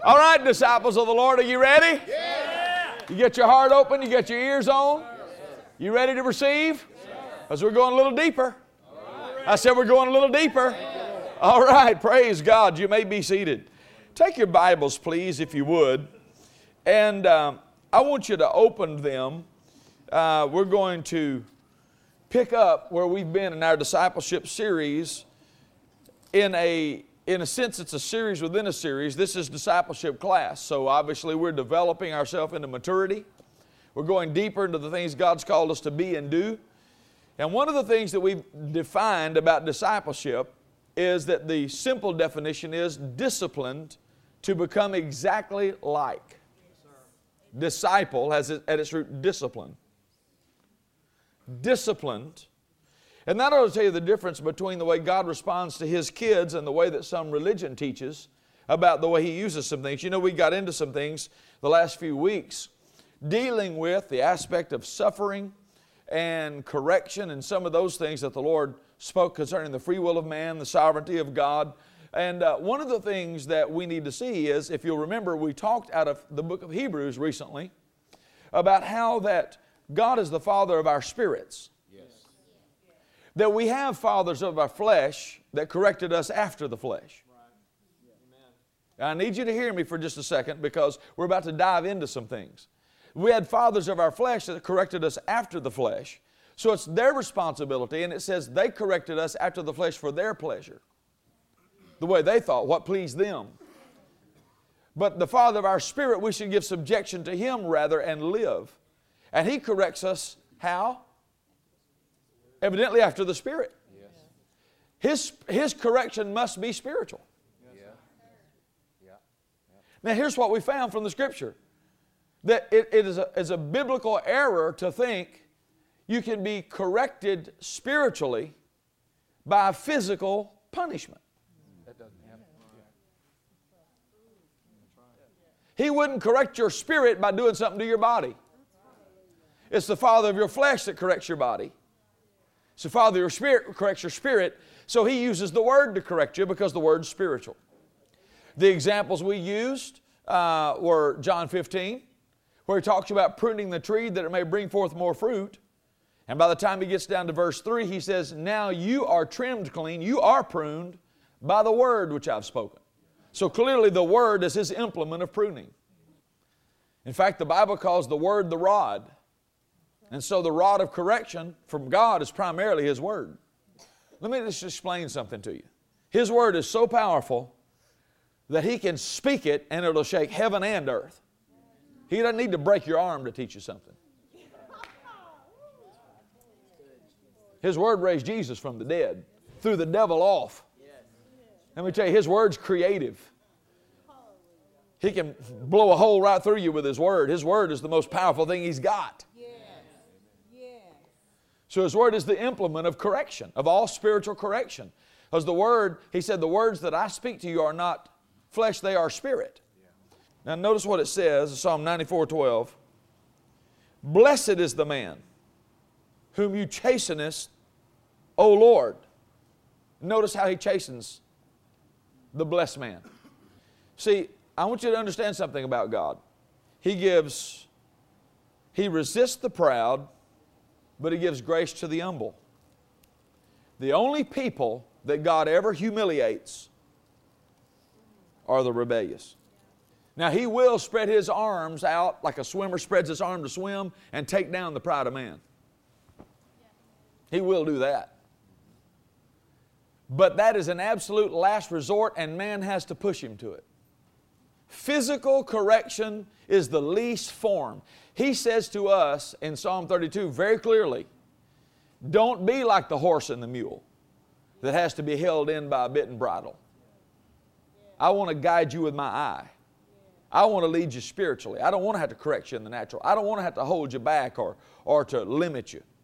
All right, disciples of the Lord, are you ready? Yeah. You get your heart open, you get your ears on. You ready to receive? Because we're going a little deeper. I said we're going a little deeper. All right, praise God. You may be seated. Take your Bibles, please, if you would. And I want you to open them. We're going to pick up where we've been in our discipleship series. In a sense, it's a series within a series. This is discipleship class. So obviously we're developing ourselves into maturity. We're going deeper into the things God's called us to be and do. And one of the things that we've defined about discipleship is that the simple definition is disciplined to become exactly like. Disciple has at its root discipline. Disciplined. And that ought to tell you the difference between the way God responds to His kids and the way that some religion teaches about the way He uses some things. You know, we got into some things the last few weeks dealing with the aspect of suffering and correction and some of those things that the Lord spoke concerning the free will of man, the sovereignty of God. And one of the things that we need to see is, if you'll remember, we talked out of the book of Hebrews recently about how that God is the Father of our spirits. That we have fathers of our flesh that corrected us after the flesh. I need you to hear me for just a second because we're about to dive into some things. We had fathers of our flesh that corrected us after the flesh. So it's their responsibility, and it says they corrected us after the flesh for their pleasure. The way they thought, what pleased them. But the Father of our spirit, we should give subjection to Him rather and live. And He corrects us how? Evidently after the Spirit. His correction must be spiritual. Now here's what we found from the Scripture. That it is a biblical error to think you can be corrected spiritually by physical punishment. That doesn't happen. He wouldn't correct your spirit by doing something to your body. It's the father of your flesh that corrects your body. It's the father of your spirit who corrects your spirit. So He uses the Word to correct you because the Word's spiritual. The examples we used were John 15, where He talks about pruning the tree that it may bring forth more fruit. And by the time He gets down to verse 3, He says, now you are trimmed clean, you are pruned by the Word which I've spoken. So clearly the Word is His implement of pruning. In fact, the Bible calls the Word the rod. And so the rod of correction from God is primarily His Word. Let me just explain something to you. His Word is so powerful that He can speak it and it'll shake heaven and earth. He doesn't need to break your arm to teach you something. His Word raised Jesus from the dead, threw the devil off. Let me tell you, His Word's creative. He can blow a hole right through you with His Word. His Word is the most powerful thing He's got. So His Word is the implement of correction, of all spiritual correction. Because the Word, He said, the words that I speak to you are not flesh, they are spirit. Now notice what it says, Psalm 94:12. Blessed is the man whom you chastenest, O Lord. Notice how He chastens the blessed man. See, I want you to understand something about God. He resists the proud, but He gives grace to the humble. The only people that God ever humiliates are the rebellious. Now He will spread His arms out like a swimmer spreads his arm to swim and take down the pride of man. He will do that. But that is an absolute last resort and man has to push him to it. Physical correction is the least form. He says to us in Psalm 32 very clearly, don't be like the horse and the mule that has to be held in by a bit and bridle. I want to guide you with my eye. I want to lead you spiritually. I don't want to have to correct you in the natural. I don't want to have to hold you back or to limit you.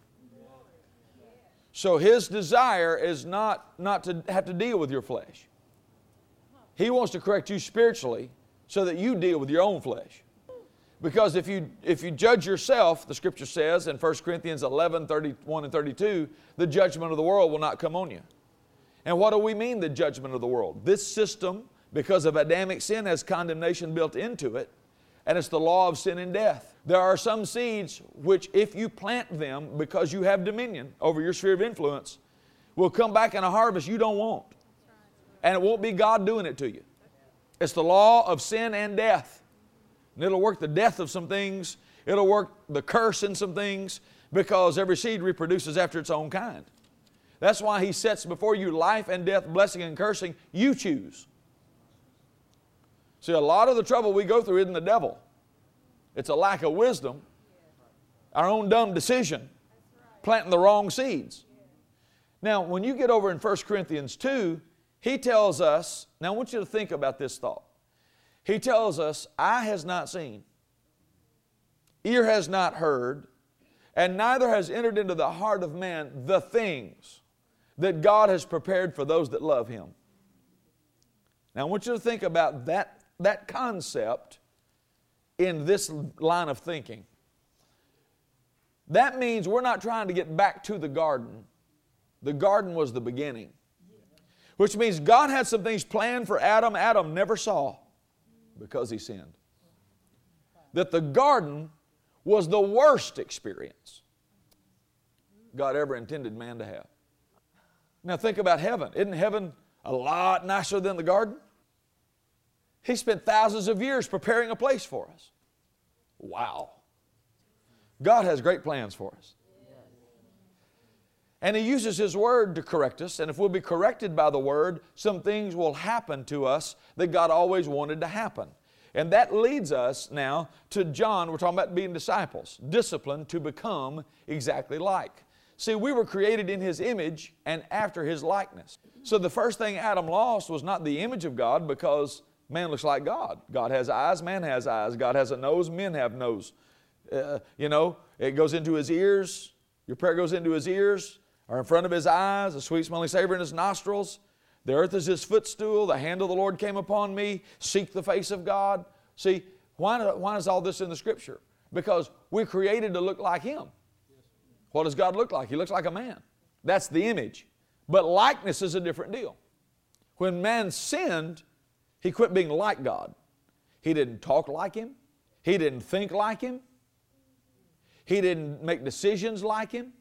So His desire is not to have to deal with your flesh. He wants to correct you spiritually so that you deal with your own flesh. Because if you judge yourself, the Scripture says in 1 Corinthians 11:31 and 32, the judgment of the world will not come on you. And what do we mean, the judgment of the world? This system because of Adamic sin has condemnation built into it, and it's the law of sin and death. There are some seeds which, if you plant them because you have dominion over your sphere of influence, will come back in a harvest you don't want. And it won't be God doing it to you. It's the law of sin and death. And it'll work the death of some things. It'll work the curse in some things, because every seed reproduces after its own kind. That's why He sets before you life and death, blessing and cursing. You choose. See, a lot of the trouble we go through isn't the devil. It's a lack of wisdom, our own dumb decision, planting the wrong seeds. Now, when you get over in 1 Corinthians 2, he tells us, now I want you to think about this thought. He tells us, eye has not seen, ear has not heard, and neither has entered into the heart of man the things that God has prepared for those that love Him. Now, I want you to think about that concept in this line of thinking. That means we're not trying to get back to the garden. The garden was the beginning. Which means God had some things planned for Adam Adam never saw because he sinned. That the garden was the worst experience God ever intended man to have. Now think about heaven. Isn't heaven a lot nicer than the garden? He spent thousands of years preparing a place for us. Wow. God has great plans for us. And He uses His Word to correct us. And if we'll be corrected by the Word, some things will happen to us that God always wanted to happen. And that leads us now to John. We're talking about being disciples, disciplined to become exactly like. See, we were created in His image and after His likeness. So the first thing Adam lost was not the image of God, because man looks like God. God has eyes, man has eyes. God has a nose, men have nose. It goes into His ears. Your prayer goes into His ears, or in front of His eyes, a sweet smelling savor in His nostrils. The earth is His footstool. The hand of the Lord came upon me. Seek the face of God. See, why is all this in the Scripture? Because we're created to look like Him. What does God look like? He looks like a man. That's the image. But likeness is a different deal. When man sinned, he quit being like God. He didn't talk like Him. He didn't think like Him. He didn't make decisions like Him.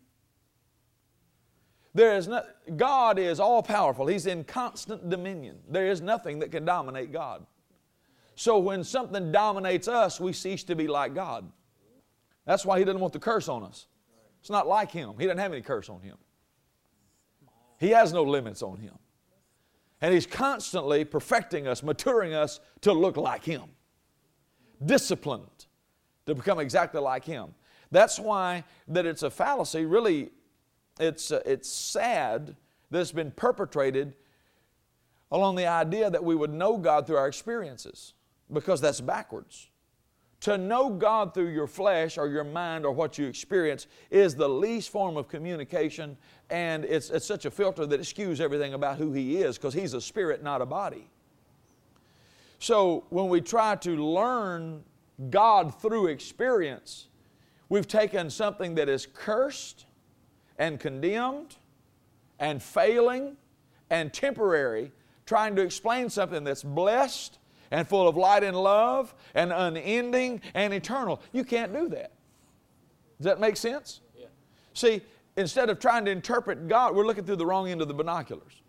God is all-powerful. He's in constant dominion. There is nothing that can dominate God. So when something dominates us, we cease to be like God. That's why He doesn't want the curse on us. It's not like Him. He doesn't have any curse on Him. He has no limits on Him. And He's constantly perfecting us, maturing us to look like Him. Disciplined to become exactly like Him. That's why that it's a fallacy. Really, it's sad that it's been perpetrated along the idea that we would know God through our experiences, because that's backwards. To know God through your flesh or your mind or what you experience is the least form of communication, and it's such a filter that it skews everything about who He is, because He's a spirit, not a body. So when we try to learn God through experience, we've taken something that is cursed and condemned and failing and temporary, trying to explain something that's blessed and full of light and love and unending and eternal. You can't do that. Does that make sense? Yeah. See, instead of trying to interpret God, we're looking through the wrong end of the binoculars.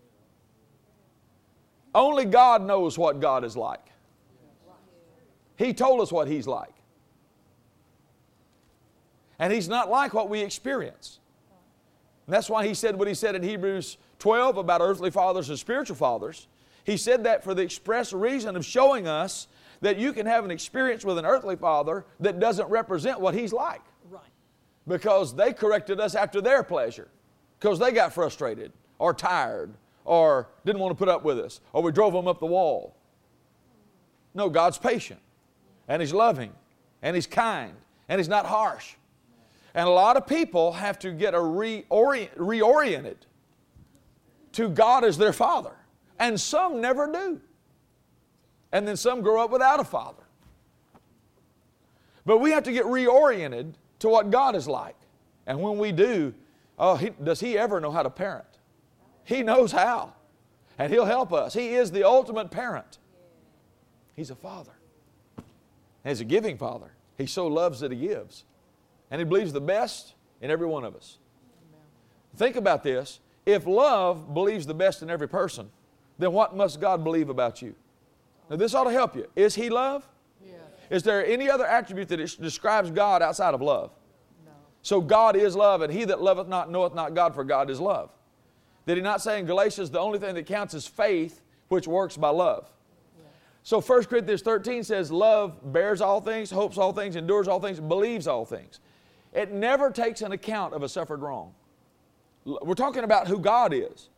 Only God knows what God is like. He told us what He's like. And He's not like what we experience. And that's why He said what He said in Hebrews 12 about earthly fathers and spiritual fathers. He said that for the express reason of showing us that you can have an experience with an earthly father that doesn't represent what he's like. Right. Because they corrected us after their pleasure. Because they got frustrated or tired or didn't want to put up with us, or we drove them up the wall. No, God's patient and He's loving and He's kind and He's not harsh. And a lot of people have to get reoriented to God as their Father. And some never do. And then some grow up without a father. But we have to get reoriented to what God is like. And when we do, does He ever know how to parent? He knows how. And He'll help us. He is the ultimate parent. He's a Father. And He's a giving Father. He so loves that He gives. And He believes the best in every one of us. Amen. Think about this. If love believes the best in every person, then what must God believe about you? Now this ought to help you. Is He love? Yeah. Is there any other attribute that describes God outside of love? No. So God is love, and he that loveth not knoweth not God, for God is love. Did He not say in Galatians, the only thing that counts is faith, which works by love? Yeah. So 1 Corinthians 13 says, love bears all things, hopes all things, endures all things, believes all things. It never takes an account of a suffered wrong. We're talking about who God is.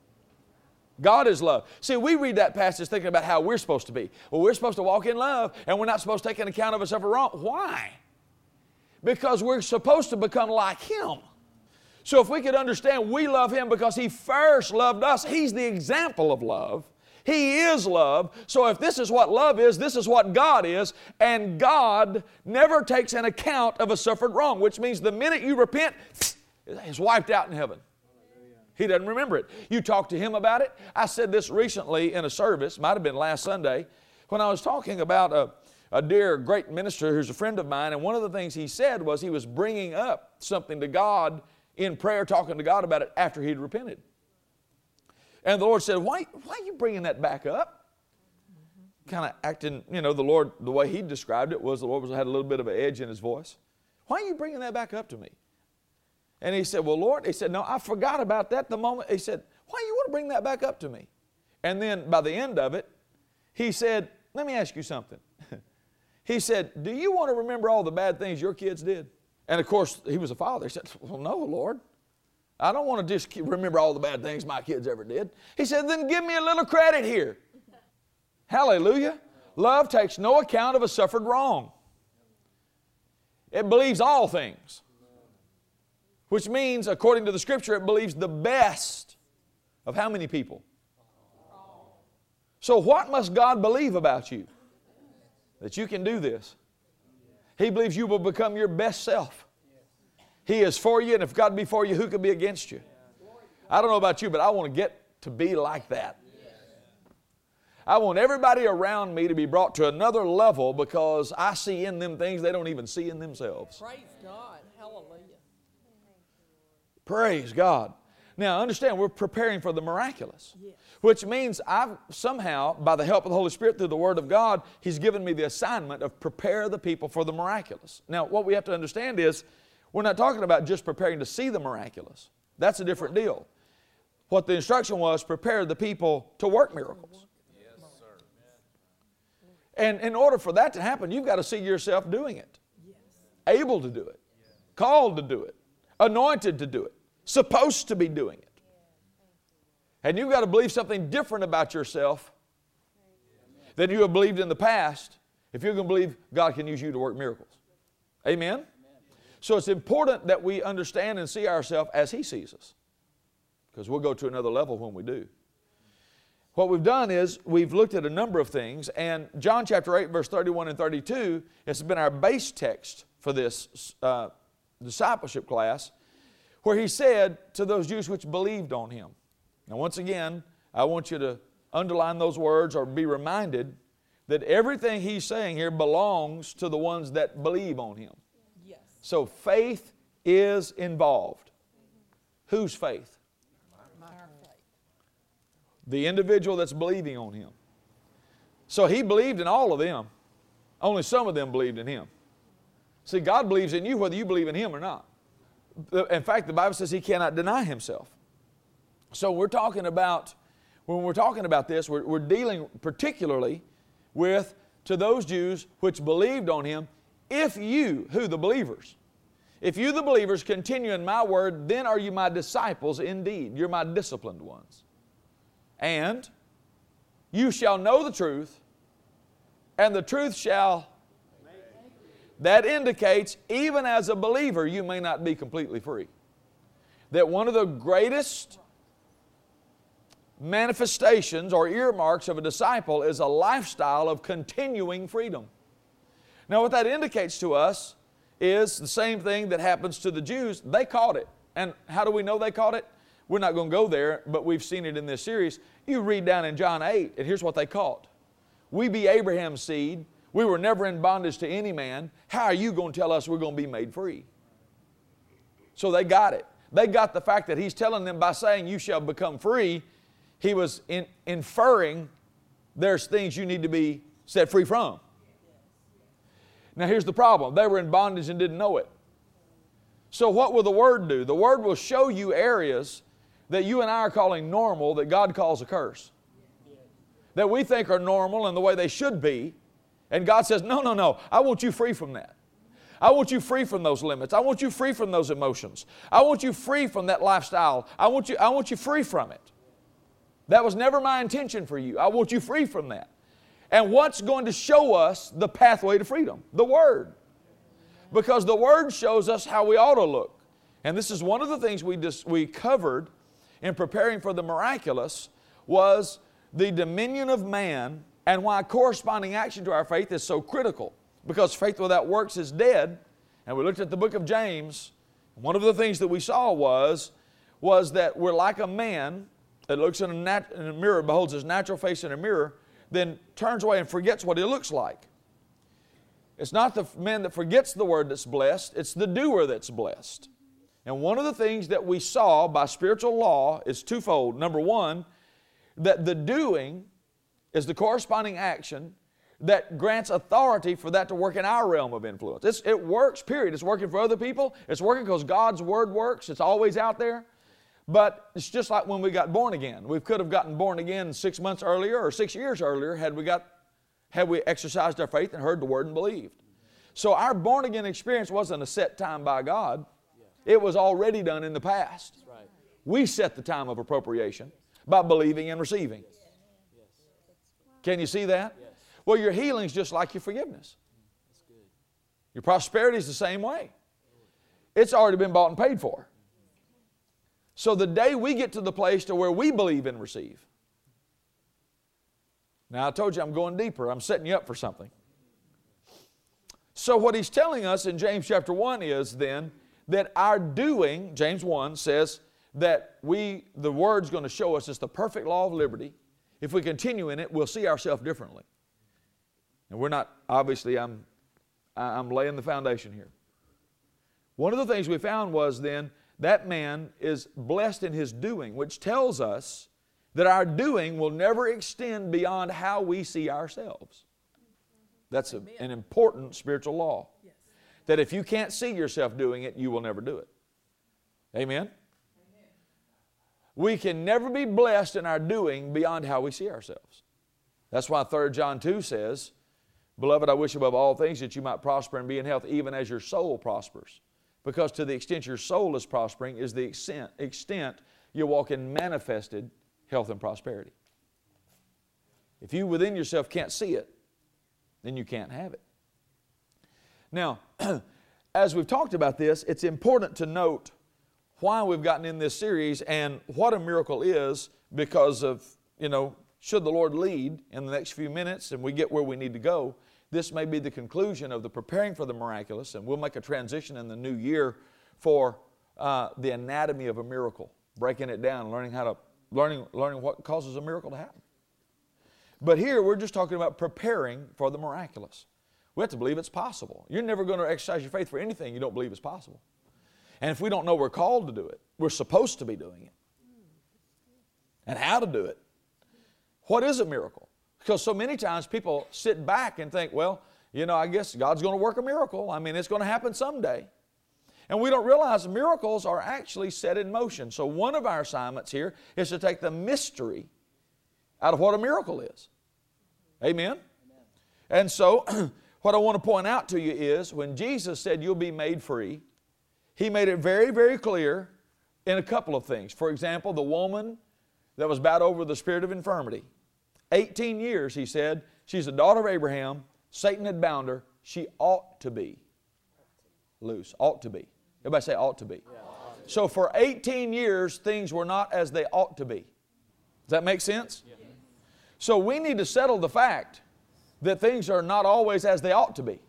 God is love. See, we read that passage thinking about how we're supposed to be. Well, we're supposed to walk in love, and we're not supposed to take an account of a suffered wrong. Why? Because we're supposed to become like Him. So if we could understand we love Him because He first loved us, He's the example of love. He is love. So if this is what love is, this is what God is. And God never takes an account of a suffered wrong, which means the minute you repent, it's wiped out in heaven. He doesn't remember it. You talk to Him about it. I said this recently in a service, might have been last Sunday, when I was talking about a dear great minister who's a friend of mine, and one of the things he said was he was bringing up something to God in prayer, talking to God about it after he'd repented. And the Lord said, why are you bringing that back up? Kind of acting, the Lord, the way He described it was the Lord had a little bit of an edge in His voice. Why are you bringing that back up to me? And he said, well, Lord, he said, no, I forgot about that the moment. He said, why do you want to bring that back up to me? And then by the end of it, he said, let me ask you something. He said, do you want to remember all the bad things your kids did? And of course, he was a father. He said, well, no, Lord. I don't want to just remember all the bad things my kids ever did. He said, then give me a little credit here. Hallelujah. Love takes no account of a suffered wrong. It believes all things. Which means, according to the Scripture, it believes the best of how many people? So what must God believe about you? That you can do this. He believes you will become your best self. He is for you, and if God be for you, who can be against you? I don't know about you, but I want to get to be like that. I want everybody around me to be brought to another level because I see in them things they don't even see in themselves. Praise God. Hallelujah. Praise God. Now understand, we're preparing for the miraculous. Yes. Which means I've somehow, by the help of the Holy Spirit through the Word of God, He's given me the assignment of prepare the people for the miraculous. Now what we have to understand is, we're not talking about just preparing to see the miraculous. That's a different deal. What the instruction was, prepare the people to work miracles. Yes, sir. And in order for that to happen, you've got to see yourself doing it. Yes. Able to do it. Yes. Called to do it. Anointed to do it. Supposed to be doing it. And you've got to believe something different about yourself than you have believed in the past if you're going to believe God can use you to work miracles. Amen? So it's important that we understand and see ourselves as He sees us, because we'll go to another level when we do. What we've done is we've looked at a number of things, and John chapter 8 verse 31 and 32 has been our base text for this discipleship class, where He said to those Jews which believed on Him. Now once again, I want you to underline those words or be reminded that everything He's saying here belongs to the ones that believe on Him. Yes. So faith is involved. Whose faith? My faith. The individual that's believing on Him. So He believed in all of them. Only some of them believed in Him. See, God believes in you whether you believe in Him or not. In fact, the Bible says He cannot deny Himself. So when we're talking about this, we're dealing particularly with to those Jews which believed on Him, if you, who the believers, if you the believers continue in my word, then are you my disciples indeed. You're my disciplined ones. And you shall know the truth, and the truth shall. That indicates, even as a believer, you may not be completely free. That one of the greatest manifestations or earmarks of a disciple is a lifestyle of continuing freedom. Now what that indicates to us is the same thing that happens to the Jews. They caught it. And how do we know they caught it? We're not going to go there, but we've seen it in this series. You read down in John 8, and here's what they caught. We be Abraham's seed. We were never in bondage to any man. How are you going to tell us we're going to be made free? So they got it. They got the fact that he's telling them by saying you shall become free, he was inferring there's things you need to be set free from. Now here's the problem. They were in bondage and didn't know it. So what will the Word do? The Word will show you areas that you and I are calling normal that God calls a curse. That we think are normal and the way they should be. And God says, no, no, no. I want you free from that. I want you free from those limits. I want you free from those emotions. I want you free from that lifestyle. I want you free from it. That was never my intention for you. I want you free from that. And what's going to show us the pathway to freedom? The Word. Because the Word shows us how we ought to look. And this is one of the things we covered in preparing for the miraculous was the dominion of man and why corresponding action to our faith is so critical. Because faith without works is dead. And we looked at the book of James. One of the things that we saw was that we're like a man that looks in a mirror, beholds his natural face in a mirror, then turns away and forgets what he looks like. It's not the man that forgets the word that's blessed, it's the doer that's blessed. And one of the things that we saw by spiritual law is twofold. Number one, that the doing is the corresponding action that grants authority for that to work in our realm of influence. It works, period. It's working for other people. It's working because God's Word works. It's always out there. But it's just like when we got born again. We could have gotten born again 6 months earlier or 6 years earlier had we exercised our faith and heard the Word and believed. So our born again experience wasn't a set time by God. It was already done in the past. We set the time of appropriation by believing and receiving. Can you see that? Well, your healing's just like your forgiveness. Your prosperity is the same way. It's already been bought and paid for. So the day we get to the place to where we believe and receive. Now I told you I'm going deeper. I'm setting you up for something. So what he's telling us in James chapter 1 is then that our doing, James 1 says that the Word's going to show us it's the perfect law of liberty. If we continue in it, we'll see ourselves differently. And we're not, obviously I'm laying the foundation here. One of the things we found was then that man is blessed in his doing, which tells us that our doing will never extend beyond how we see ourselves. That's an important spiritual law. Yes. That if you can't see yourself doing it, you will never do it. Amen? Amen? We can never be blessed in our doing beyond how we see ourselves. That's why 3 John 2 says, Beloved, I wish above all things that you might prosper and be in health, even as your soul prospers. Because to the extent your soul is prospering is the extent you walk in manifested health and prosperity. If you within yourself can't see it, then you can't have it. Now, as we've talked about this, it's important to note why we've gotten in this series and what a miracle is because of, should the Lord lead in the next few minutes and we get where we need to go, this may be the conclusion of the preparing for the miraculous, and we'll make a transition in the new year for the anatomy of a miracle, breaking it down, learning what causes a miracle to happen. But here we're just talking about preparing for the miraculous. We have to believe it's possible. You're never going to exercise your faith for anything you don't believe is possible. And if we don't know we're called to do it, we're supposed to be doing it. And how to do it. What is a miracle? Because so many times people sit back and think, well, I guess God's going to work a miracle. It's going to happen someday. And we don't realize miracles are actually set in motion. So one of our assignments here is to take the mystery out of what a miracle is. Amen? Amen. And so what I want to point out to you is when Jesus said you'll be made free, He made it very, very clear in a couple of things. For example, the woman that was bowed over the spirit of infirmity. 18 years, He said, she's a daughter of Abraham. Satan had bound her. She ought to be loose. Ought to be. Everybody say ought to be. Yeah. So for 18 years, things were not as they ought to be. Does that make sense? Yeah. So we need to settle the fact that things are not always as they ought to be.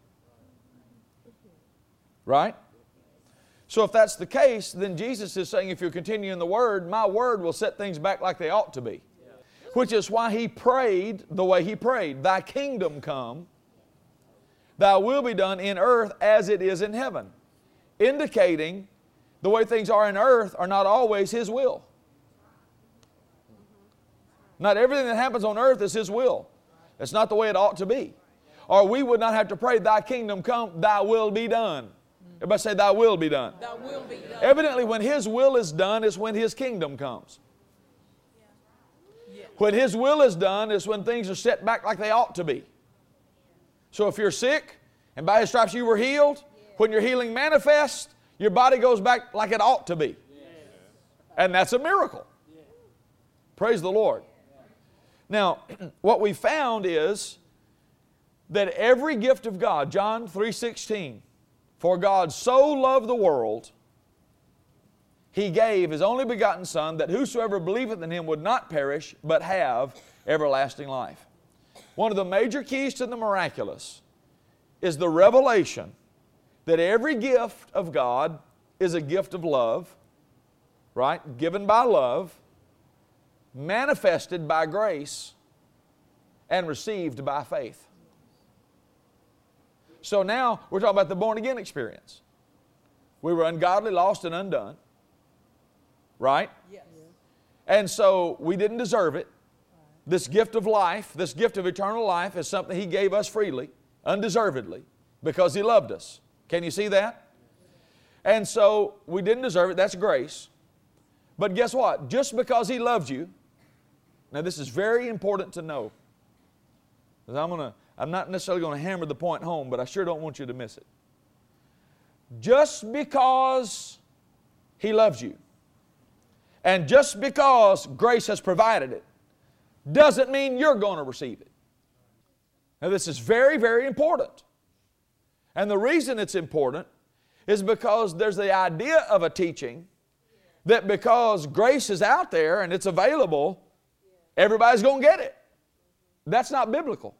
Right? So if that's the case, then Jesus is saying if you continue in the Word, my Word will set things back like they ought to be. Which is why he prayed the way he prayed. Thy kingdom come, thy will be done in earth as it is in heaven. Indicating the way things are in earth are not always his will. Not everything that happens on earth is his will. That's not the way it ought to be. Or we would not have to pray, thy kingdom come, thy will be done. Everybody say, thy will be done. Thy will be done. Evidently, when his will is done is when his kingdom comes. When his will is done is when things are set back like they ought to be. So if you're sick and by his stripes you were healed, when your healing manifests, your body goes back like it ought to be. And that's a miracle. Praise the Lord. Now, what we found is that every gift of God, John 3:16, for God so loved the world, he gave his only begotten Son, that whosoever believeth in him would not perish, but have everlasting life. One of the major keys to the miraculous is the revelation that every gift of God is a gift of love, right? Given by love, manifested by grace, and received by faith. So now we're talking about the born-again experience. We were ungodly, lost, and undone. Right? Yes. And so we didn't deserve it. This gift of life, this gift of eternal life is something he gave us freely, undeservedly, because he loved us. Can you see that? And so we didn't deserve it. That's grace. But guess what? Just because he loved you, now this is very important to know. Because I'm not necessarily going to hammer the point home, but I sure don't want you to miss it. Just because he loves you, and just because grace has provided it, doesn't mean you're going to receive it. Now this is very, very important. And the reason it's important is because there's the idea of a teaching that because grace is out there and it's available, everybody's going to get it. That's not biblical.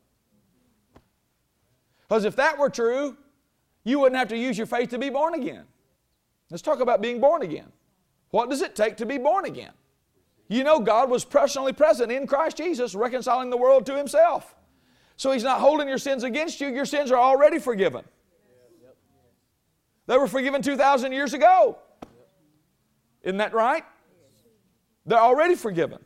Because if that were true, you wouldn't have to use your faith to be born again. Let's talk about being born again. What does it take to be born again? You know God was personally present in Christ Jesus, reconciling the world to himself. So he's not holding your sins against you. Your sins are already forgiven. They were forgiven 2,000 years ago. Isn't that right? They're already forgiven.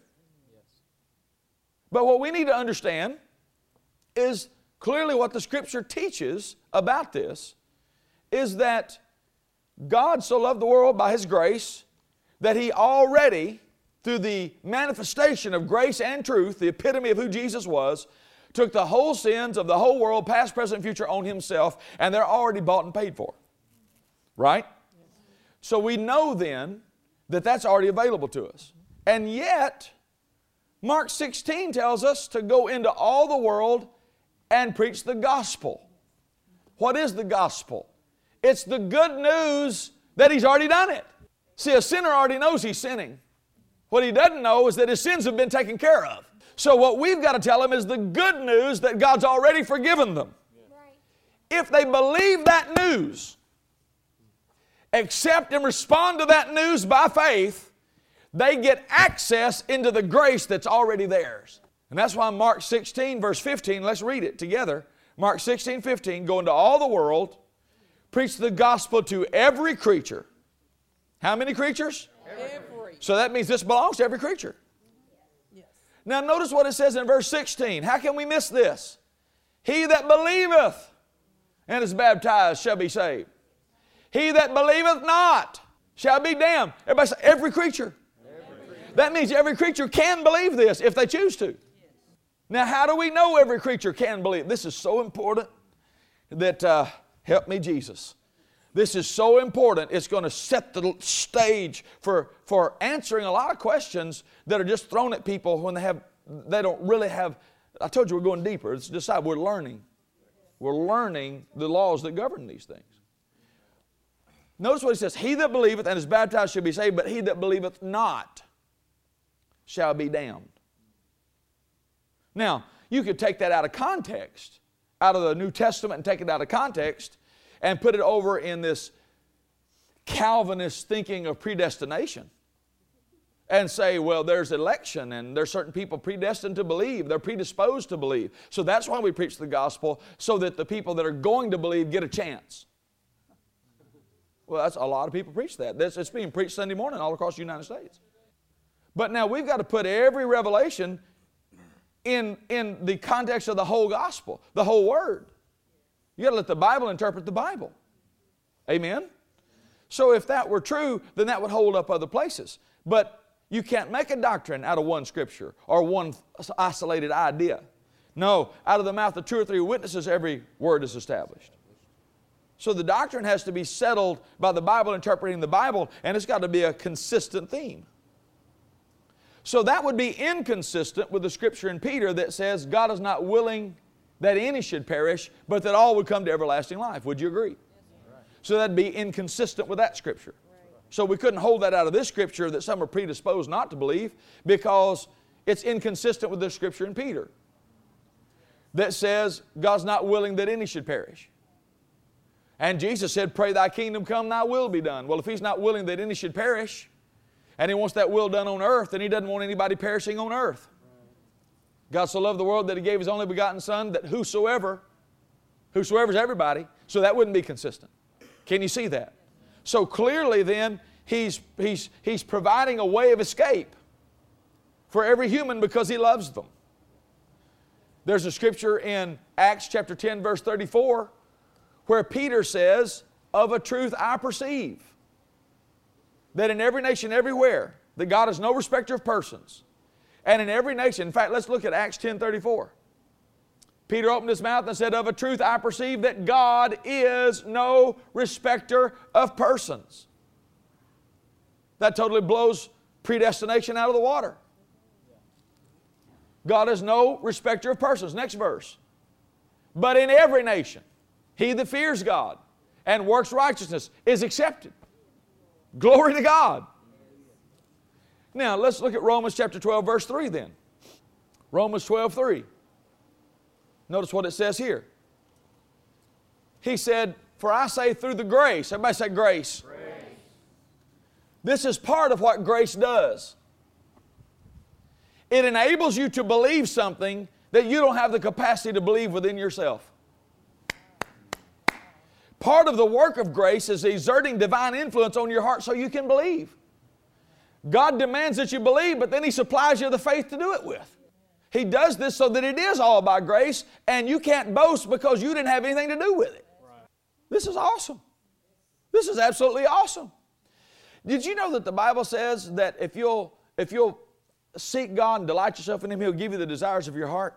But what we need to understand is clearly what the Scripture teaches about this is that God so loved the world by his grace that he already, through the manifestation of grace and truth, the epitome of who Jesus was, took the whole sins of the whole world, past, present, and future, on himself, and they're already bought and paid for. Right? So we know then that that's already available to us. And yet, Mark 16 tells us to go into all the world and preach the gospel. What is the gospel? It's the good news that he's already done it. See, a sinner already knows he's sinning. What he doesn't know is that his sins have been taken care of. So what we've got to tell him is the good news that God's already forgiven them. Right. If they believe that news, accept and respond to that news by faith, they get access into the grace that's already theirs. And that's why Mark 16, verse 15, let's read it together. Mark 16, 15, go into all the world, preach the gospel to every creature. How many creatures? Every. So that means this belongs to every creature. Yes. Now notice what it says in verse 16. How can we miss this? He that believeth and is baptized shall be saved. He that believeth not shall be damned. Everybody say, every creature. That means every creature can believe this if they choose to. Now, how do we know every creature can believe? This is so important that, help me, Jesus. This is so important. It's going to set the stage for answering a lot of questions that are just thrown at people when they don't really have. I told you we're going deeper. It's decide we're learning. We're learning the laws that govern these things. Notice what he says. He that believeth and is baptized shall be saved, but he that believeth not shall be damned. Now, you could take that out of context, out of the New Testament, and take it out of context and put it over in this Calvinist thinking of predestination. and say, well, there's election and there's certain people predestined to believe. They're predisposed to believe. So that's why we preach the gospel, so that the people that are going to believe get a chance. Well, that's a lot of people preach that. It's being preached Sunday morning all across the United States. But now we've got to put every revelation in the context of the whole gospel, the whole word. You got to let the Bible interpret the Bible. Amen? So if that were true, then that would hold up other places. But you can't make a doctrine out of one scripture or one isolated idea. No, out of the mouth of 2 or 3 witnesses, every word is established. So the doctrine has to be settled by the Bible interpreting the Bible, and it's got to be a consistent theme. So that would be inconsistent with the scripture in Peter that says God is not willing that any should perish, but that all would come to everlasting life. Would you agree? So that'd be inconsistent with that scripture. So we couldn't hold that out of this scripture that some are predisposed not to believe, because it's inconsistent with the scripture in Peter that says God's not willing that any should perish. And Jesus said, pray thy kingdom come, thy will be done. Well, if He's not willing that any should perish, and He wants that will done on earth, then He doesn't want anybody perishing on earth. God so loved the world that He gave His only begotten Son, that whosoever is everybody, so that wouldn't be consistent. Can you see that? So clearly then, He's providing a way of escape for every human because He loves them. There's a scripture in Acts chapter 10 verse 34 where Peter says, of a truth I perceive that in every nation everywhere that God is no respecter of persons. And in every nation, in fact, let's look at Acts 10:34. Peter opened his mouth and said, of a truth I perceive that God is no respecter of persons. That totally blows predestination out of the water. God is no respecter of persons. Next verse. But in every nation, he that fears God and works righteousness is accepted. Glory to God. Now, let's look at Romans chapter 12, verse 3 then. Romans 12:3. Notice what it says here. He said, for I say through the grace. Everybody say grace. Grace. This is part of what grace does. It enables you to believe something that you don't have the capacity to believe within yourself. Part of the work of grace is exerting divine influence on your heart so you can believe. God demands that you believe, but then He supplies you the faith to do it with. He does this so that it is all by grace, and you can't boast because you didn't have anything to do with it. Right. This is awesome. This is absolutely awesome. Did you know that the Bible says that if you'll seek God and delight yourself in Him, He'll give you the desires of your heart?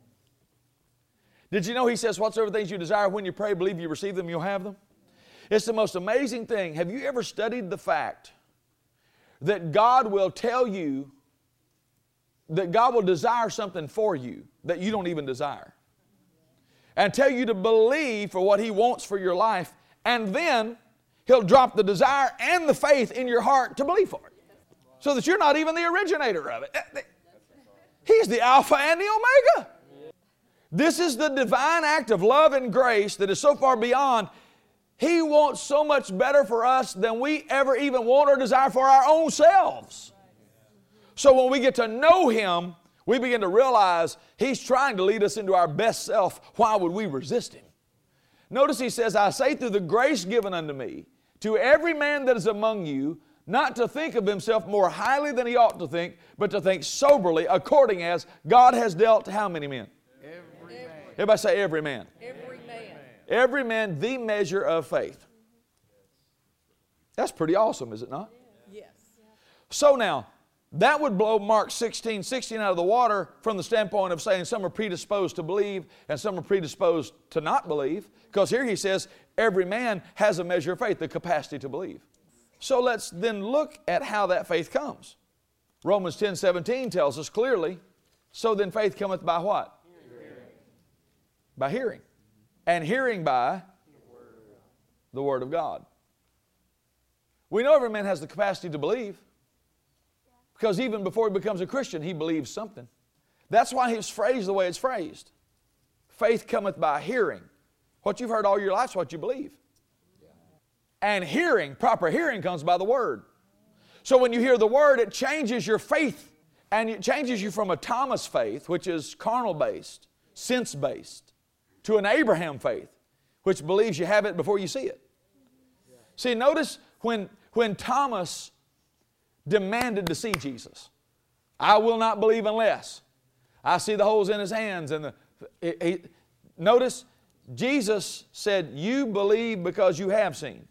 Did you know He says, whatsoever things you desire when you pray, believe you receive them, you'll have them? It's the most amazing thing. Have you ever studied the fact that God will tell you, that God will desire something for you that you don't even desire, and tell you to believe for what He wants for your life, and then He'll drop the desire and the faith in your heart to believe for it, so that you're not even the originator of it. He's the Alpha and the Omega. This is the divine act of love and grace that is so far beyond. He wants so much better for us than we ever even want or desire for our own selves. So when we get to know Him, we begin to realize He's trying to lead us into our best self. Why would we resist Him? Notice He says, I say through the grace given unto me, to every man that is among you, not to think of himself more highly than he ought to think, but to think soberly, according as God has dealt to how many men? Every man. Everybody say every man. Every man. Every man the measure of faith. That's pretty awesome, is it not? Yes. So now, that would blow Mark 16:16 out of the water from the standpoint of saying some are predisposed to believe and some are predisposed to not believe. Because here He says every man has a measure of faith, the capacity to believe. So let's then look at how that faith comes. Romans 10:17 tells us clearly, so then faith cometh by what? Hearing. By hearing. And hearing by the Word of God. We know every man has the capacity to believe. Because even before he becomes a Christian, he believes something. That's why it's phrased the way it's phrased. Faith cometh by hearing. What you've heard all your life is what you believe. And hearing, proper hearing, comes by the Word. So when you hear the Word, it changes your faith. And it changes you from a Thomas faith, which is carnal-based, sense-based, to an Abraham faith, which believes you have it before you see it. See, notice when Thomas demanded to see Jesus, I will not believe unless I see the holes in His hands. And notice Jesus said, you believe because you have seen.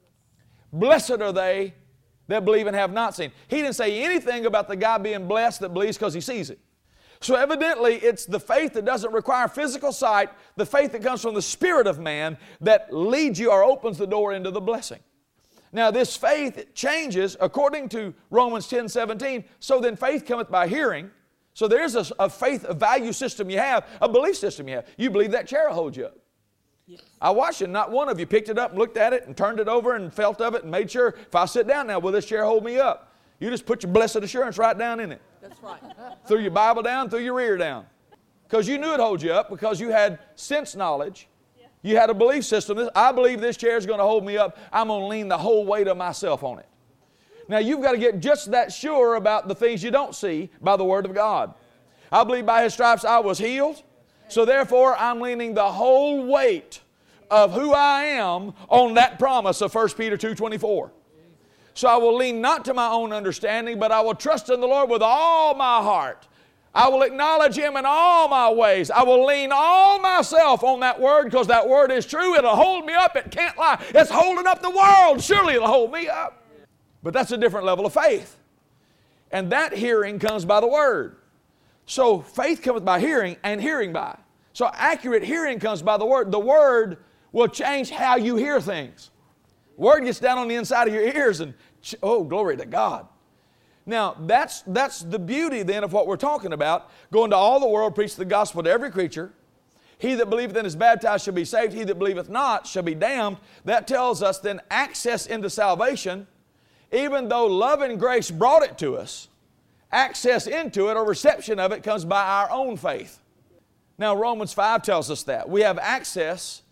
Blessed are they that believe and have not seen. He didn't say anything about the guy being blessed that believes because he sees it. So evidently, it's the faith that doesn't require physical sight, the faith that comes from the Spirit of man that leads you or opens the door into the blessing. Now this faith changes according to Romans 10:17. So then faith cometh by hearing. So there's a faith, a value system you have, a belief system you have. You believe that chair will hold you up. Yes. I watched it, not one of you picked it up and looked at it and turned it over and felt of it and made sure, if I sit down now, will this chair hold me up? You just put your blessed assurance right down in it. That's right. Threw your Bible down, threw your rear down. Because you knew it hold you up, because you had sense knowledge. You had a belief system. I believe this chair is going to hold me up. I'm going to lean the whole weight of myself on it. Now you've got to get just that sure about the things you don't see by the Word of God. I believe by His stripes I was healed. So therefore I'm leaning the whole weight of who I am on that promise of 1 Peter 2:24. So I will lean not to my own understanding, but I will trust in the Lord with all my heart. I will acknowledge Him in all my ways. I will lean all myself on that Word because that Word is true. It'll hold me up. It can't lie. It's holding up the world. Surely it'll hold me up. But that's a different level of faith. And that hearing comes by the Word. So faith cometh by hearing, and hearing by. So accurate hearing comes by the Word. The Word will change how you hear things. Word gets down on the inside of your ears and, oh, glory to God. Now, that's the beauty then of what we're talking about. Go into all the world, preach the gospel to every creature. He that believeth and is baptized shall be saved. He that believeth not shall be damned. That tells us then access into salvation, even though love and grace brought it to us, access into it or reception of it comes by our own faith. Now, Romans 5 tells us that. We have access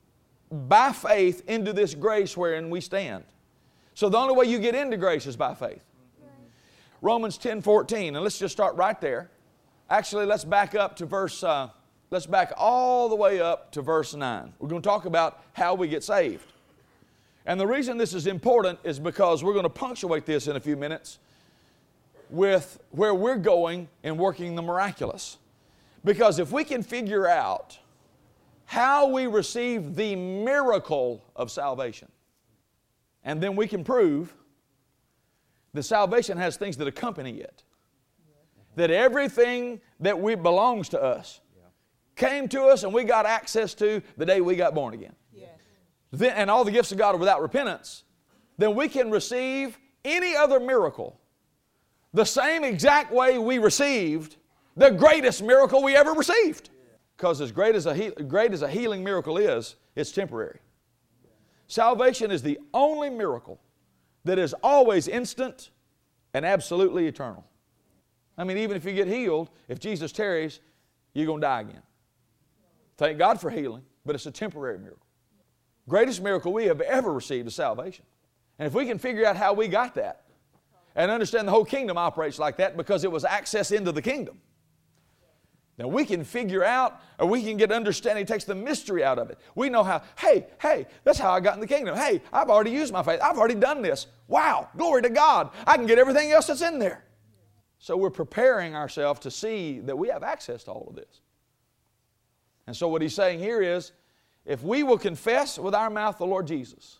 by faith into this grace wherein we stand. So the only way you get into grace is by faith. Romans 10:14, and let's just start right there. Actually, let's back up to let's back all the way up to verse 9. We're going to talk about how we get saved. And the reason this is important is because we're going to punctuate this in a few minutes with where we're going in working the miraculous. Because if we can figure out how we receive the miracle of salvation, and then we can prove that salvation has things that accompany it. That everything that belongs to us came to us and we got access to the day we got born again. Yes. And all the gifts of God are without repentance. Then we can receive any other miracle the same exact way we received the greatest miracle we ever received. Because as great as a healing miracle is, it's temporary. Salvation is the only miracle that is always instant and absolutely eternal. I mean, even if you get healed, if Jesus tarries, you're going to die again. Thank God for healing, but it's a temporary miracle. Greatest miracle we have ever received is salvation. And if we can figure out how we got that and understand the whole kingdom operates like that because it was access into the kingdom, now we can figure out, or we can get understanding. It takes the mystery out of it. We know how, hey, that's how I got in the kingdom. Hey, I've already used my faith. I've already done this. Wow, glory to God. I can get everything else that's in there. So we're preparing ourselves to see that we have access to all of this. And so what he's saying here is, if we will confess with our mouth the Lord Jesus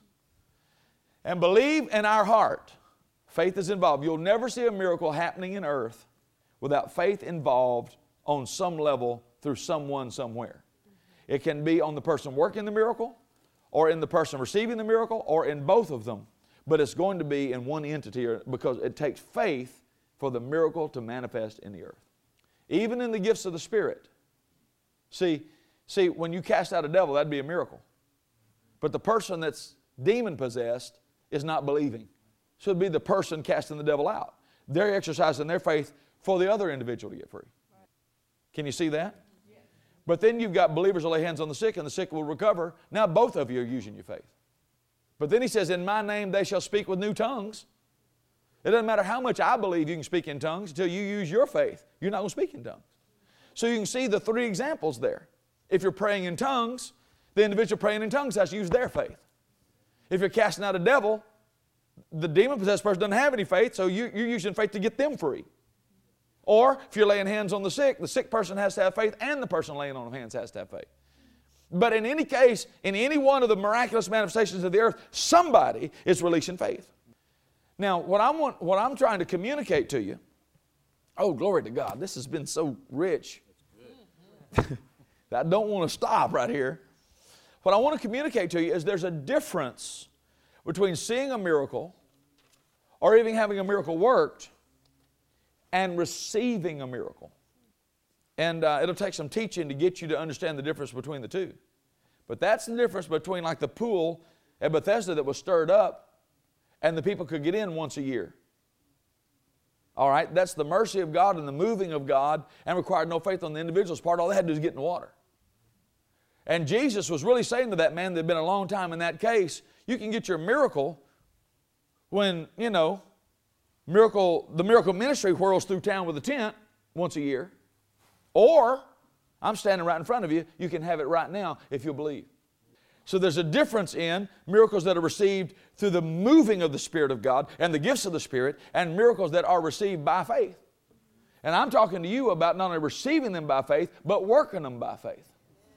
and believe in our heart, faith is involved. You'll never see a miracle happening in earth without faith involved on some level through someone somewhere. It can be on the person working the miracle, or in the person receiving the miracle, or in both of them. But it's going to be in one entity because it takes faith for the miracle to manifest in the earth. Even in the gifts of the Spirit. See, when you cast out a devil, that'd be a miracle. But the person that's demon-possessed is not believing. So it'd be the person casting the devil out. They're exercising their faith for the other individual to get free. Can you see that? Yes. But then you've got believers who lay hands on the sick and the sick will recover. Now both of you are using your faith. But then he says, in my name they shall speak with new tongues. It doesn't matter how much I believe you can speak in tongues until you use your faith. You're not going to speak in tongues. So you can see the three examples there. If you're praying in tongues, the individual praying in tongues has to use their faith. If you're casting out a devil, the demon-possessed person doesn't have any faith, so you're using faith to get them free. Or if you're laying hands on the sick person has to have faith, and the person laying on hands has to have faith. But in any case, in any one of the miraculous manifestations of the earth, somebody is releasing faith. Now, what I'm trying to communicate to you, oh, glory to God, this has been so rich. I don't want to stop right here. What I want to communicate to you is there's a difference between seeing a miracle or even having a miracle worked and receiving a miracle. And it'll take some teaching to get you to understand the difference between the two. But that's the difference between like the pool at Bethesda that was stirred up and the people could get in once a year. All right, that's the mercy of God and the moving of God and required no faith on the individual's part. All they had to do was get in the water. And Jesus was really saying to that man that had been a long time in that case, you can get your miracle when, the miracle ministry whirls through town with a tent once a year. Or, I'm standing right in front of you, you can have it right now if you'll believe. So there's a difference in miracles that are received through the moving of the Spirit of God and the gifts of the Spirit and miracles that are received by faith. And I'm talking to you about not only receiving them by faith, but working them by faith.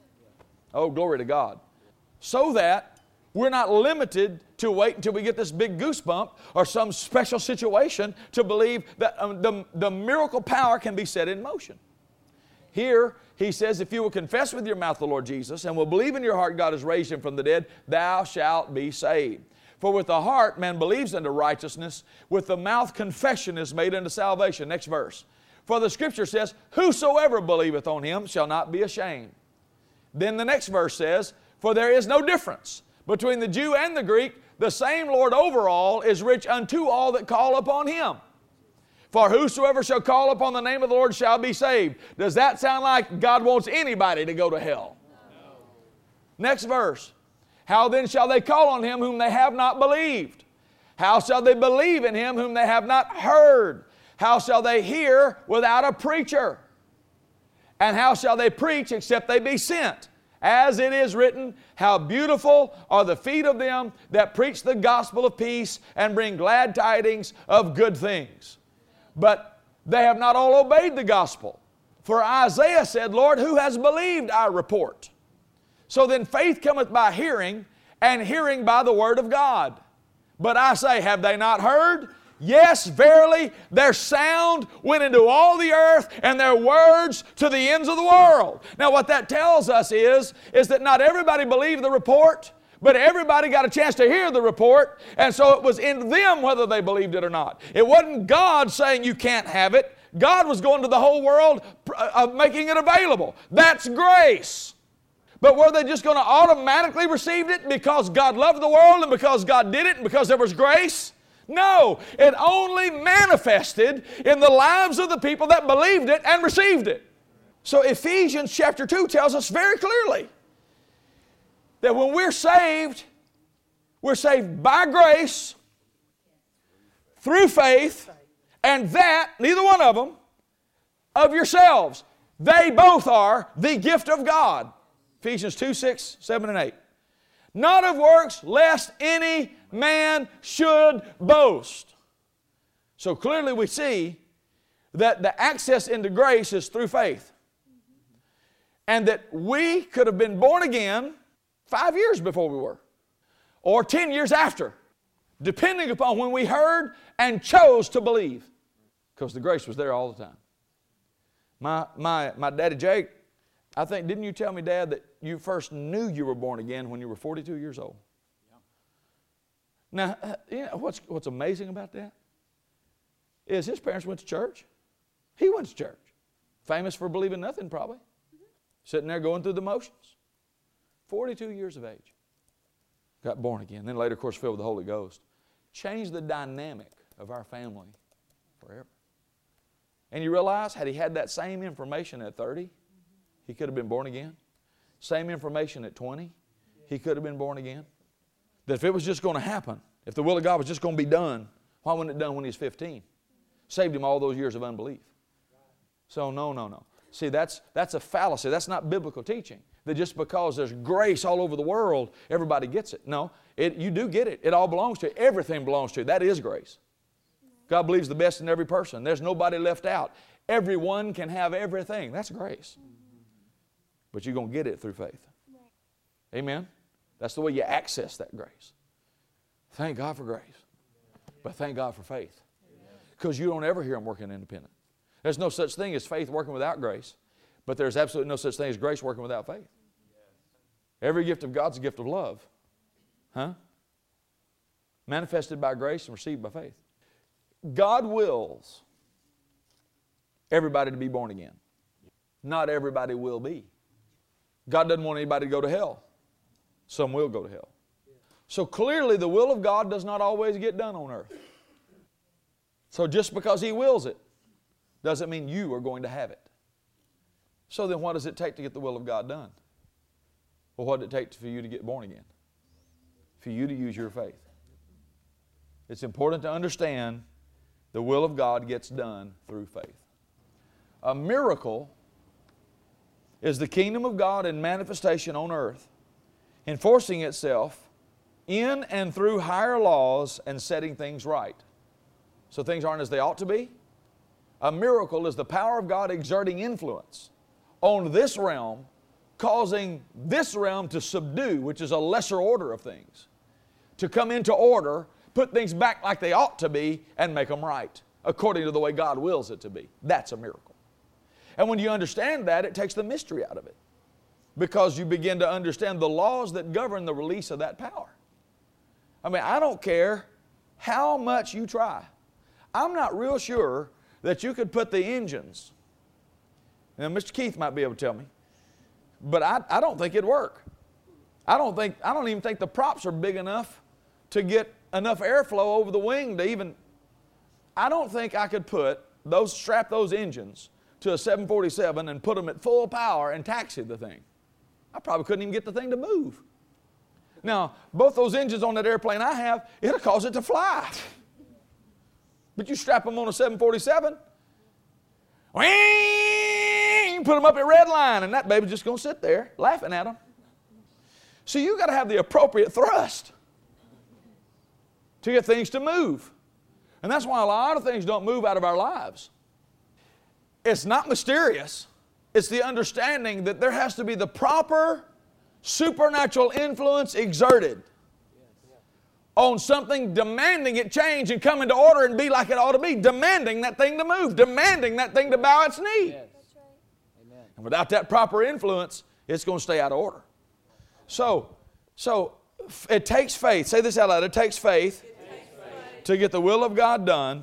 Oh, glory to God. So that we're not limited to wait until we get this big goosebump or some special situation to believe that the miracle power can be set in motion. Here, he says, if you will confess with your mouth the Lord Jesus and will believe in your heart God has raised him from the dead, thou shalt be saved. For with the heart man believes unto righteousness, with the mouth confession is made unto salvation. Next verse. For the Scripture says, whosoever believeth on him shall not be ashamed. Then the next verse says, for there is no difference between the Jew and the Greek, the same Lord over all is rich unto all that call upon him. For whosoever shall call upon the name of the Lord shall be saved. Does that sound like God wants anybody to go to hell? No. Next verse. How then shall they call on him whom they have not believed? How shall they believe in him whom they have not heard? How shall they hear without a preacher? And how shall they preach except they be sent? As it is written, how beautiful are the feet of them that preach the gospel of peace and bring glad tidings of good things. But they have not all obeyed the gospel. For Isaiah said, Lord, who has believed our report? So then faith cometh by hearing, and hearing by the word of God. But I say, have they not heard? Yes, verily, their sound went into all the earth, and their words to the ends of the world. Now what that tells us is that not everybody believed the report, but everybody got a chance to hear the report, and so it was in them whether they believed it or not. It wasn't God saying you can't have it. God was going to the whole world making it available. That's grace. But were they just going to automatically receive it because God loved the world and because God did it and because there was grace? No, it only manifested in the lives of the people that believed it and received it. So Ephesians chapter 2 tells us very clearly that when we're saved by grace, through faith, and that, neither one of them, of yourselves. They both are the gift of God. Ephesians 2, 6, 7, and 8. Not of works, lest any man should boast. So clearly we see that the access into grace is through faith. And that we could have been born again 5 years before we were, or 10 years after, depending upon when we heard and chose to believe, because the grace was there all the time. My daddy Jake, I think, didn't you tell me, Dad, that you first knew you were born again when you were 42 years old? Yeah. Now, you know what's amazing about that is his parents went to church. He went to church. Famous for believing nothing, probably. Sitting there going through the motions. 42 years of age. Got born again. Then later, of course, filled with the Holy Ghost. Changed the dynamic of our family forever. And you realize, had he had that same information at 30, he could have been born again. Same information at 20, he could have been born again. That if it was just going to happen, if the will of God was just going to be done, Why wasn't it done when he was 15? Saved him all those years of unbelief. So no. See, that's a fallacy. That's not biblical teaching. That just because there's grace all over the world, everybody gets it. No, you do get it. It all belongs to you. Everything belongs to you. That is grace. God believes the best in every person. There's nobody left out. Everyone can have everything. That's grace. But you're going to get it through faith. Amen? That's the way you access that grace. Thank God for grace. But thank God for faith. Because you don't ever hear them working independent. There's no such thing as faith working without grace. But there's absolutely no such thing as grace working without faith. Every gift of God's a gift of love. Huh? Manifested by grace and received by faith. God wills everybody to be born again. Not everybody will be. God doesn't want anybody to go to hell. Some will go to hell. So clearly the will of God does not always get done on earth. So just because He wills it doesn't mean you are going to have it. So then what does it take to get the will of God done? Well, what did it take for you to get born again? For you to use your faith. It's important to understand the will of God gets done through faith. A miracle is the kingdom of God in manifestation on earth, enforcing itself in and through higher laws and setting things right. So things aren't as they ought to be. A miracle is the power of God exerting influence on this realm, causing this realm to subdue, which is a lesser order of things, to come into order, put things back like they ought to be, and make them right, according to the way God wills it to be. That's a miracle. And when you understand that, it takes the mystery out of it, because you begin to understand the laws that govern the release of that power. I mean, I don't care how much you try. I'm not real sure that you could put the engines. Now, Mr. Keith might be able to tell me, but I don't think it'd work. I don't even think the props are big enough to get enough airflow over the wing to even. I don't think I could strap those engines to a 747 and put them at full power and taxi the thing. I probably couldn't even get the thing to move. Now, both those engines on that airplane I have, it'll cause it to fly. But you strap them on a 747, put them up at red line, and that baby's just going to sit there laughing at them. So you got to have the appropriate thrust to get things to move. And that's why a lot of things don't move out of our lives. It's not mysterious. It's the understanding that there has to be the proper supernatural influence exerted on something, demanding it change and come into order and be like it ought to be, demanding that thing to move, demanding that thing to bow its knee. Yes. That's right. Amen. And without that proper influence, it's going to stay out of order. So it takes faith. Say this out loud. It takes faith to get the will of God done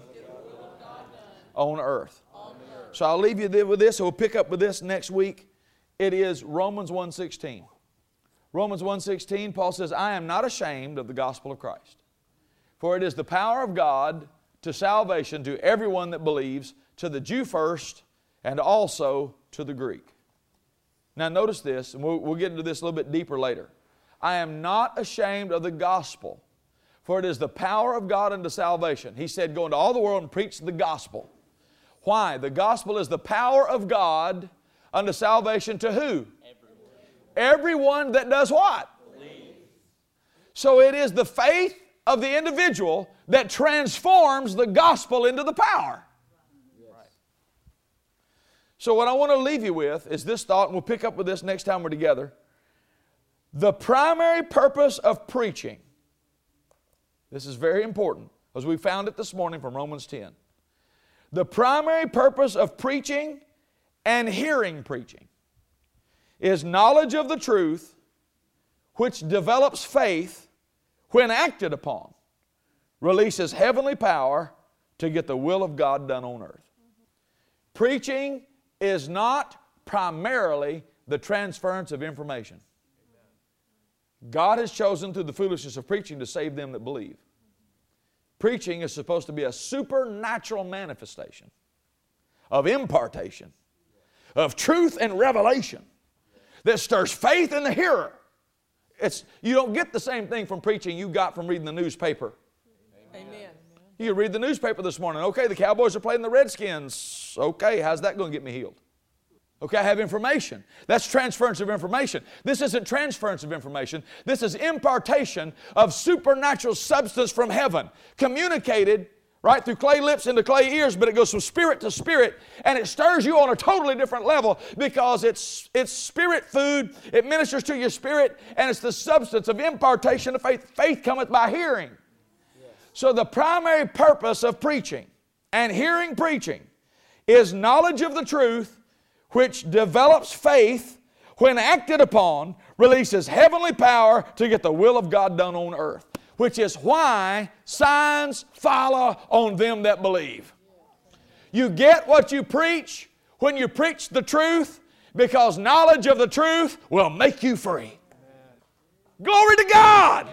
on earth. So I'll leave you with this, and we'll pick up with this next week. It is Romans 1:16. Romans 1:16, Paul says, I am not ashamed of the gospel of Christ, for it is the power of God to salvation to everyone that believes, to the Jew first, and also to the Greek. Now notice this, and we'll get into this a little bit deeper later. I am not ashamed of the gospel, for it is the power of God unto salvation. He said, go into all the world and preach the gospel. Why? The gospel is the power of God unto salvation to who? Everyone that does what? Believe. So it is the faith of the individual that transforms the gospel into the power. Yes. So what I want to leave you with is this thought, and we'll pick up with this next time we're together. The primary purpose of preaching, this is very important, as we found it this morning from Romans 10. The primary purpose of preaching and hearing preaching is knowledge of the truth, which develops faith when acted upon, releases heavenly power to get the will of God done on earth. Preaching is not primarily the transference of information. God has chosen through the foolishness of preaching to save them that believe. Preaching is supposed to be a supernatural manifestation of impartation, of truth and revelation that stirs faith in the hearer. You don't get the same thing from preaching you got from reading the newspaper. Amen. You read the newspaper this morning. Okay, the Cowboys are playing the Redskins. Okay, how's that going to get me healed? Okay, I have information. That's transference of information. This isn't transference of information. This is impartation of supernatural substance from heaven, communicated right through clay lips into clay ears, but it goes from spirit to spirit, and it stirs you on a totally different level because it's spirit food. It ministers to your spirit, and it's the substance of impartation of faith. Faith cometh by hearing. Yes. So the primary purpose of preaching and hearing preaching is knowledge of the truth, which develops faith, when acted upon, releases heavenly power to get the will of God done on earth, which is why signs follow on them that believe. You get what you preach when you preach the truth, because knowledge of the truth will make you free. Glory to God!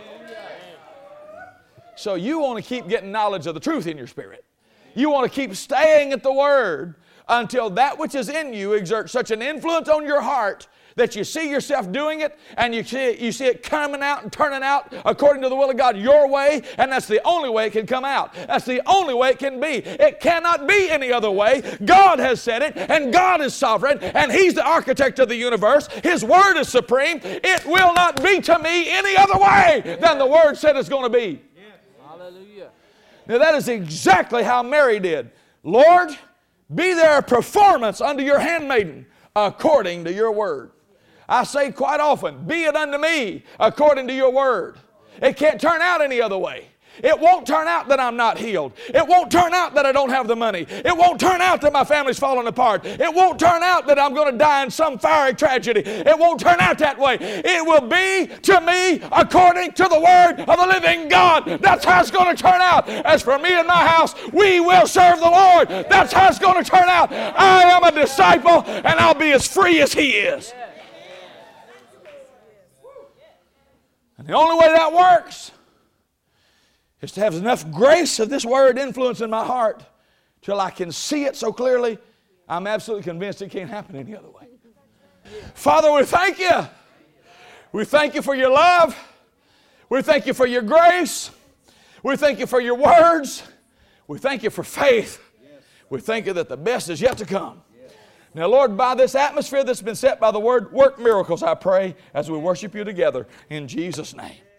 So you want to keep getting knowledge of the truth in your spirit. You want to keep staying at the Word until that which is in you exerts such an influence on your heart that you see yourself doing it, and you see it coming out and turning out according to the will of God your way, and that's the only way it can come out. That's the only way it can be. It cannot be any other way. God has said it, and God is sovereign, and He's the architect of the universe. His Word is supreme. It will not be to me any other way than the Word said it's going to be. Hallelujah. Now that is exactly how Mary did. Lord, be there a performance unto your handmaiden according to your word. I say quite often, be it unto me according to your word. It can't turn out any other way. It won't turn out that I'm not healed. It won't turn out that I don't have the money. It won't turn out that my family's falling apart. It won't turn out that I'm going to die in some fiery tragedy. It won't turn out that way. It will be to me according to the word of the living God. That's how it's going to turn out. As for me and my house, we will serve the Lord. That's how it's going to turn out. I am a disciple, and I'll be as free as He is. And the only way that works is to have enough grace of this word influence in my heart till I can see it so clearly, I'm absolutely convinced it can't happen any other way. Father, we thank you. We thank you for your love. We thank you for your grace. We thank you for your words. We thank you for faith. We thank you that the best is yet to come. Now, Lord, by this atmosphere that's been set by the word, work miracles, I pray, as we worship you together in Jesus' name.